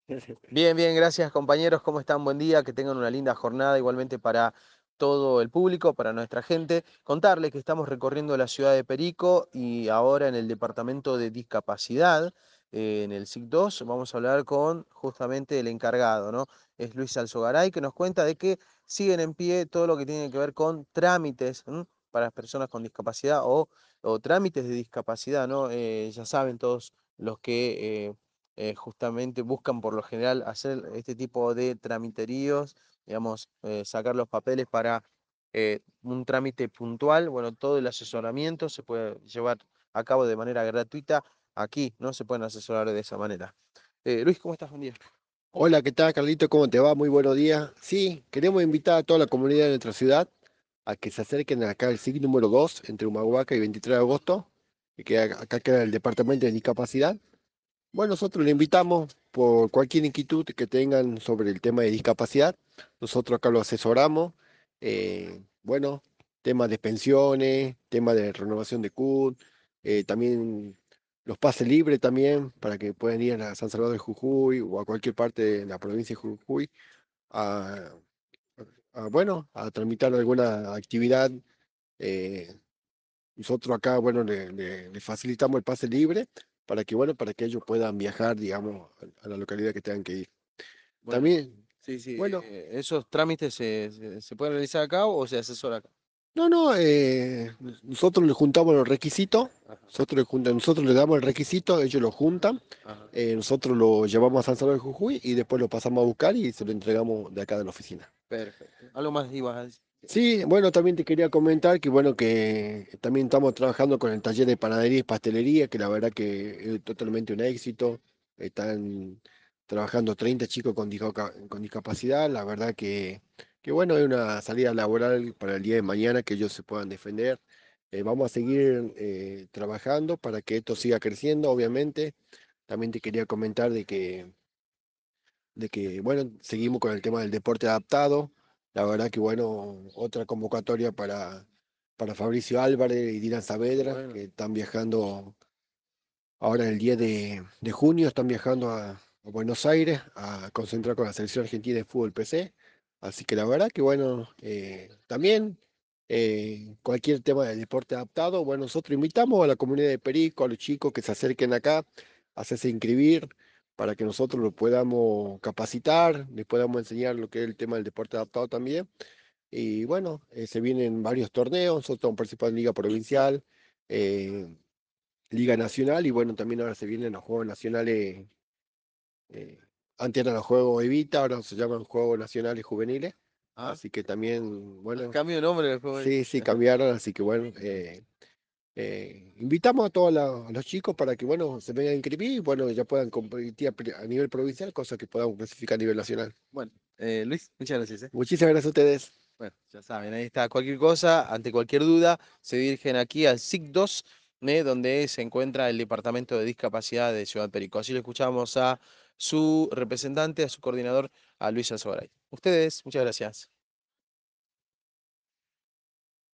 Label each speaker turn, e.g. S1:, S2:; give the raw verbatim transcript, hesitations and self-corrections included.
S1: Bien, bien, gracias compañeros. ¿Cómo están? Buen día, que tengan una linda jornada igualmente para todo el público, para nuestra gente. Contarles que estamos recorriendo la ciudad de Perico y ahora en el departamento de discapacidad, eh, en el S I C dos, vamos a hablar con justamente el encargado, ¿no? Es Luis Alzogaray, que nos cuenta de que siguen en pie todo lo que tiene que ver con trámites, ¿m? Para las personas con discapacidad o, o trámites de discapacidad, ¿no? Eh, ya saben todos los que... eh, eh, justamente buscan por lo general hacer este tipo de tramiteríos, digamos, eh, sacar los papeles para eh, un trámite puntual. Bueno, todo el asesoramiento se puede llevar a cabo de manera gratuita. Aquí no se pueden asesorar de esa manera. Eh, Luis, ¿cómo estás? Buen día.
S2: Hola, ¿qué tal, Carlito? ¿Cómo te va? Muy buenos días. Sí, queremos invitar a toda la comunidad de nuestra ciudad a que se acerquen acá al S I C número dos, entre Humahuaca y veintitrés de agosto, y que a- acá queda el Departamento de Discapacidad. Bueno, nosotros le invitamos por cualquier inquietud que tengan sobre el tema de discapacidad. Nosotros acá lo asesoramos. eh, bueno, temas de pensiones, temas de renovación de C U T, eh, también los pases libres también, para que puedan ir a San Salvador de Jujuy o a cualquier parte de la provincia de Jujuy a, a, bueno, a tramitar alguna actividad. eh, Nosotros acá, bueno, le, le- le facilitamos el pase libre para que, bueno, para que ellos puedan viajar, digamos, a, a la localidad que tengan que ir.
S1: Bueno,
S2: También,
S1: sí, sí.
S2: bueno,
S1: Eh, ¿esos trámites se, se, se pueden realizar acá o se asesora acá?
S2: no, no, eh, nosotros le juntamos los requisitos,
S1: Ajá,
S2: nosotros le, juntan- nosotros le damos el requisito, ellos lo juntan,
S1: ajá.
S2: eh, nosotros lo llevamos a San Salvador de Jujuy y después lo pasamos a buscar y se lo entregamos de acá de la oficina.
S1: Perfecto. ¿Algo más ibas a decir?
S2: Sí, bueno, también te quería comentar que bueno, que también estamos trabajando con el taller de panadería y pastelería, que la verdad que es totalmente un éxito. Están trabajando treinta chicos con, disca- con discapacidad, la verdad que, que bueno, es una salida laboral para el día de mañana que ellos se puedan defender. Eh, vamos a seguir eh, trabajando para que esto siga creciendo, obviamente. También te quería comentar de que de que, bueno, seguimos con el tema del deporte adaptado. La verdad que, bueno, otra convocatoria para, para Fabricio Álvarez y Dylan
S1: Qué
S2: Saavedra,
S1: bueno.
S2: que están viajando ahora el diez de, de junio, están viajando a, a Buenos Aires a concentrar con la selección argentina de fútbol P C. Así que la verdad que, bueno, eh, también eh, cualquier tema de deporte adaptado, bueno, nosotros invitamos a la comunidad de Perico, a los chicos que se acerquen acá, a hacerse inscribir para que nosotros lo podamos capacitar, les podamos enseñar lo que es el tema del deporte adaptado también. Y bueno, eh, se vienen varios torneos, nosotros estamos participando en Liga Provincial, eh, Liga Nacional y bueno, también ahora se vienen los Juegos Nacionales, eh, antes eran los Juegos Evita, ahora se llaman Juegos Nacionales Juveniles,
S1: Ah,
S2: así que también, bueno,
S1: cambio de nombre del juego.
S2: sí, sí, cambiaron, así que bueno, eh, eh, invitamos a todos la- a los chicos para que, bueno, se vengan a inscribir y, bueno, ya puedan competir a, pri- a nivel provincial, cosa que podamos clasificar a nivel nacional.
S1: Bueno, eh, Luis, muchas gracias, ¿eh?
S2: Muchísimas gracias a ustedes.
S1: Bueno, ya saben, ahí está. Cualquier cosa, ante cualquier duda, se dirigen aquí al S I C dos, ¿eh? Donde se encuentra el Departamento de Discapacidad de Ciudad Perico. Así lo escuchamos a su representante, a su coordinador, a Luis Alzogaray. Ustedes, muchas gracias.